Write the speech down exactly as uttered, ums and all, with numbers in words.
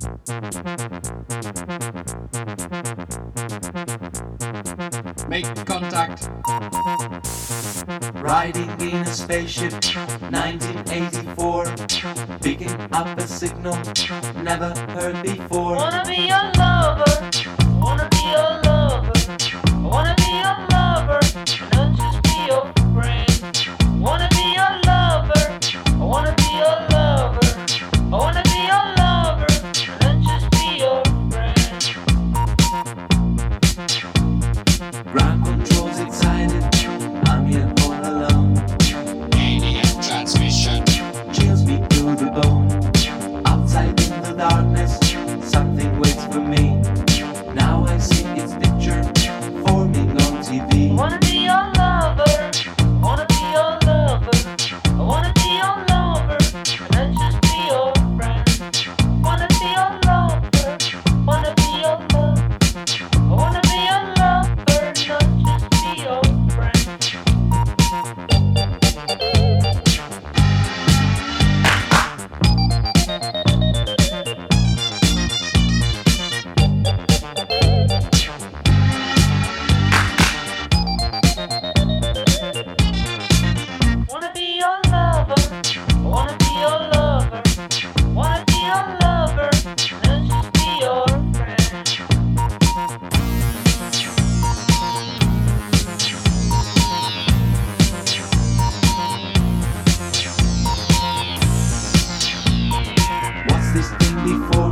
Make contact. Riding in a spaceship, nineteen eighty-four. Picking up a signal, never heard before. Wanna be your lover, wanna be your lover, I wanna be your lover, and not just be your friend. Wanna be your lover, I wanna be your lover, I wanna be your lover, and not just be your friend. Ground controls excited, I'm here all alone. Alien transmission. Chills me to the bone. Outside in the darkness, something waits for me. Now I see its picture forming on T V. I wanna be your lover, I wanna be your lover, I wanna be your lover, and not just be your friend. Wanna be your lover, wanna be your lover, I wanna be your lover, not just be your friend. Wanna be your lover, I wanna be your lover, wanna be your lover, and just be your friend. What's this thing before